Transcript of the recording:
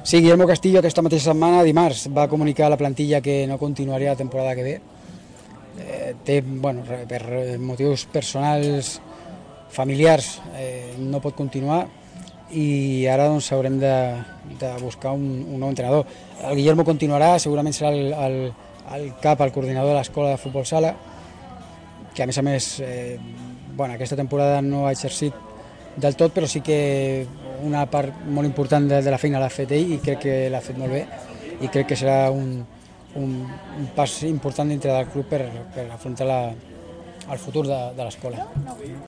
Sí, Guillermo Castillo aquesta mateixa setmana, dimarts, va comunicar a la plantilla que no continuaria la temporada que ve. Bueno, per motius personals, familiars, no pot continuar i ara doncs haurem de buscar un nou entrenador. El Guillermo continuarà, segurament serà el cap, el coordinador de l'escola de futbol sala, que a més bueno, aquesta temporada no ha exercit del tot, però sí que una part molt important de la feina l'ha fet ell i crec que l'ha fet molt bé i crec que serà un pas important dintre del club per afrontar el futur de l'escola.